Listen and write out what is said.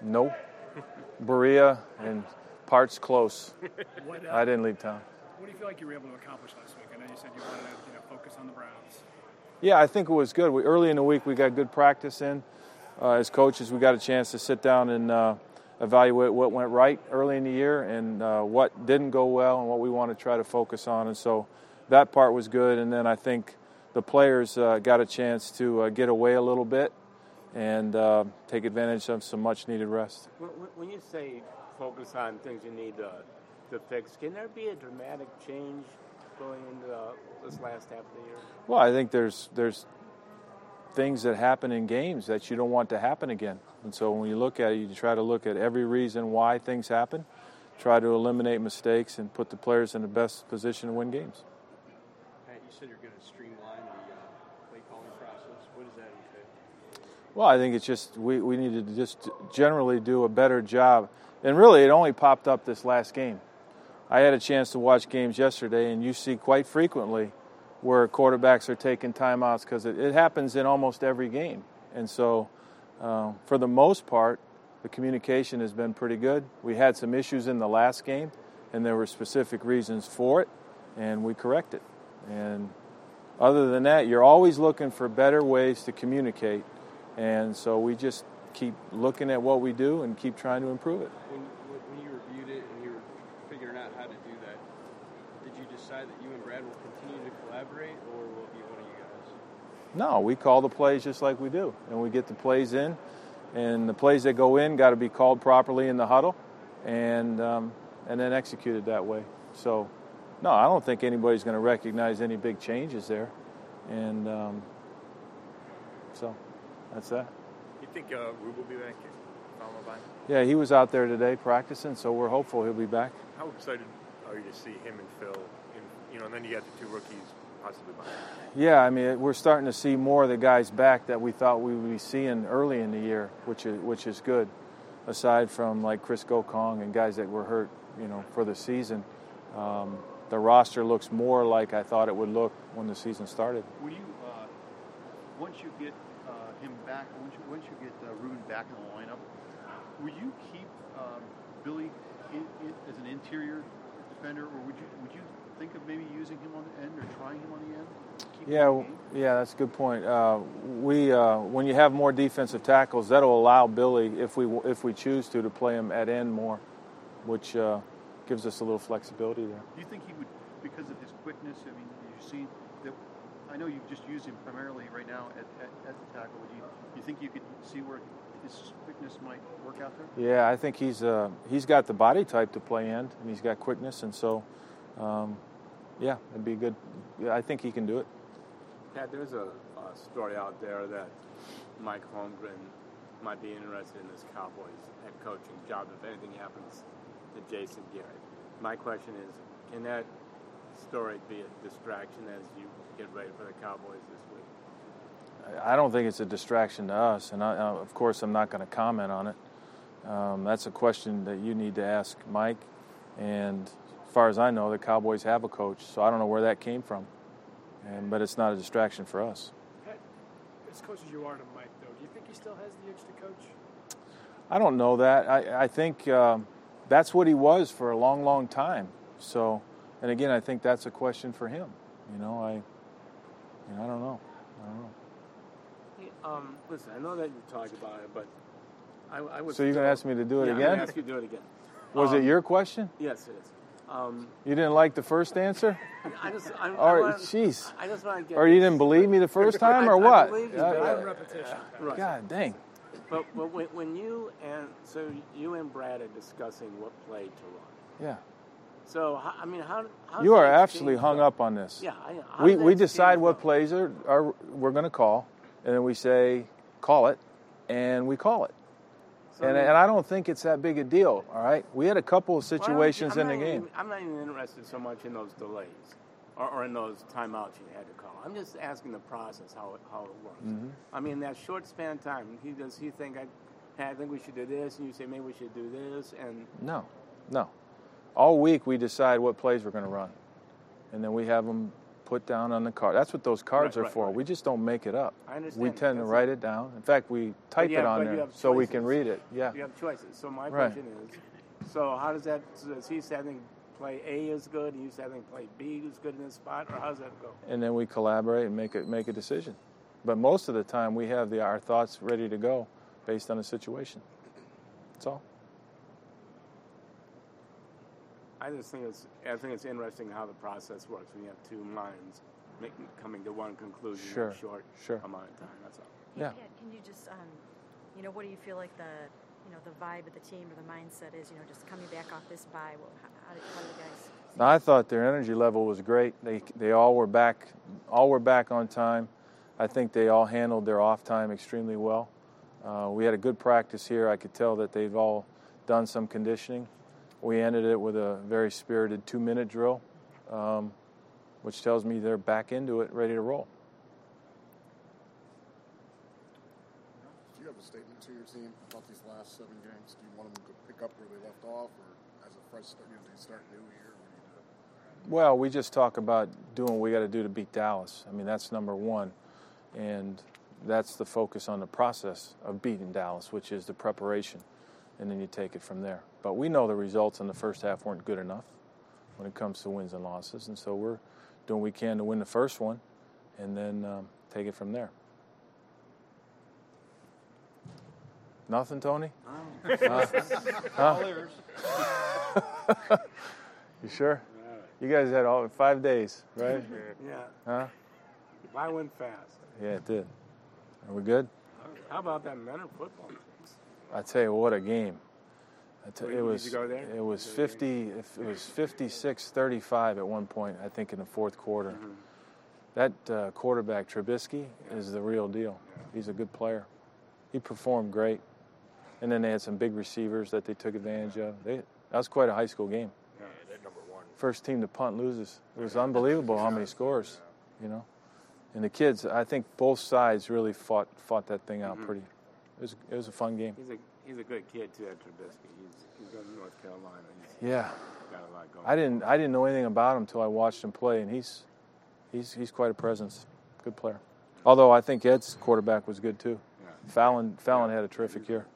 Nope. Berea and parts close. What, I didn't leave town. What do you feel like you were able to accomplish last week? I know you said you wanted to focus on the Browns. Yeah, I think it was good. Early in the week, we got good practice in. As coaches, we got a chance to sit down and evaluate what went right early in the year and what didn't go well and what we want to try to focus on. And so that part was good. And then I think the players got a chance to get away a little bit and take advantage of some much-needed rest. When you say focus on things you need to fix, can there be a dramatic change going into this last half of the year? Well, I think there's things that happen in games that you don't want to happen again. And so when you look at it, you try to look at every reason why things happen, try to eliminate mistakes, and put the players in the best position to win games. Pat, you said you're going to streamline the play calling process. What does that entail? Well, I think it's just we need to just generally do a better job. And really, it only popped up this last game. I had a chance to watch games yesterday, and you see quite frequently where quarterbacks are taking timeouts because it happens in almost every game. And so for the most part, the communication has been pretty good. We had some issues in the last game, and there were specific reasons for it, and we corrected. And other than that, you're always looking for better ways to communicate. And so we just keep looking at what we do and keep trying to improve it. When you reviewed it and you were figuring out how to do that, did you decide that you and Brad will continue to collaborate, or will it be one of you guys? No, we call the plays just like we do, and we get the plays in, and the plays that go in got to be called properly in the huddle, and then executed that way. So, no, I don't think anybody's going to recognize any big changes there, and so that's that. You think Rube will be back? Yeah, he was out there today practicing, so we're hopeful he'll be back. How excited are you to see him and Phil? And then you got the two rookies possibly behind. Yeah, I mean, we're starting to see more of the guys back that we thought we would be seeing early in the year, which is good. Aside from like Chris Gokong and guys that were hurt, for the season, the roster looks more like I thought it would look when the season started. Will you, once you get him back, once you get Ruben back in the lineup, will you keep Billy as an interior defender, or would you think of maybe using him on the end or trying him on the end? Yeah, that's a good point. When you have more defensive tackles, that'll allow Billy, if we choose to play him at end more, which gives us a little flexibility there. Do you think he would, because of his quickness? I mean, you see that. I know you just use him primarily right now at the tackle. Do you think you could see where his quickness might work out there? Yeah, I think he's got the body type to play end, and he's got quickness, and so, it'd be good. Yeah, I think he can do it. Pat, there's a story out there that Mike Holmgren might be interested in this Cowboys head coaching job if anything happens to Jason Garrett. My question is, can that story be a distraction as you get ready for the Cowboys this week? I don't think it's a distraction to us, and of course I'm not going to comment on it. That's a question that you need to ask Mike, and as far as I know, the Cowboys have a coach, so I don't know where that came from, but it's not a distraction for us. As close as you are to Mike, though, do you think he still has the itch to coach? I don't know that. I think that's what he was for a long, long time. So, and again, I think that's a question for him. I don't know. Hey, listen, I know that you talked about it, but I was. So you're going to ask me to do it again? I'm going to ask you to do it again. Was it your question? Yes, it is. You didn't like the first answer? I just want to get. Or you didn't believe me the first time, or what? I believe you, repetition. Right. God dang. But when you and Brad are discussing what play to run. Yeah. So how you are absolutely hung up on this. Yeah. We decide what plays are we're going to call, and then we say call it, and we call it. So, and I don't think it's that big a deal. All right. We had a couple of situations in the game. I'm not even interested so much in those delays or in those timeouts you had to call. I'm just asking the process how it works. Mm-hmm. I mean, that short span of time. Does he think I think we should do this, and you say maybe we should do this, and no. All week we decide what plays we're going to run, and then we have them put down on the card. That's what those cards Right, are for. right. We just don't make it up. I understand. We tend to That's write it. it down. In fact, we type you it have- on but you there have so we can choices. read it. Yeah. You have choices. So my Right. question is, so how does that? So does he say I think play A is good, and you say I think play B is good in this spot, or how does that go? And then we collaborate and make a decision. But most of the time, we have our thoughts ready to go based on the situation. That's all. I think it's interesting how the process works when you have two minds coming to one conclusion in a short amount of time. That's all. Yeah. Pat, can you just, what do you feel like the vibe of the team or the mindset is? Just coming back off this bye. Well, how do the guys? Now, I thought their energy level was great. They all were back. All were back on time. I think they all handled their off time extremely well. We had a good practice here. I could tell that they've all done some conditioning. We ended it with a very spirited 2-minute drill, which tells me they're back into it, ready to roll. Do you have a statement to your team about these last 7 games? Do you want them to pick up where they left off, or as a fresh start, do you start new here? What do you do? Well, we just talk about doing what we got to do to beat Dallas. I mean, that's number one. And that's the focus on the process of beating Dallas, which is the preparation. And then you take it from there. But we know the results in the first half weren't good enough when it comes to wins and losses. And so we're doing what we can to win the first one and then take it from there. Nothing, Tony? All ears. You sure? You guys had all 5 days, right? Yeah. Huh? I went fast. Yeah, it did. Are we good? How about that men's football team? I tell you what, a game. Did you go there? It was 56-35 at one point, I think, in the fourth quarter. Mm-hmm. That quarterback Trubisky is the real deal. He's a good player. He performed great, and then they had some big receivers that they took advantage of. That was quite a high school game. Yeah, they're number one. First team to punt loses. It was unbelievable how many scores, And the kids, I think both sides really fought that thing out pretty. It was a fun game. He's a good kid too, at Trubisky. He's going to North Carolina. He's Yeah. got a lot going. I didn't know anything about him until I watched him play, and he's quite a presence. Good player. Although I think Ed's quarterback was good too. Yeah. Fallon had a terrific year.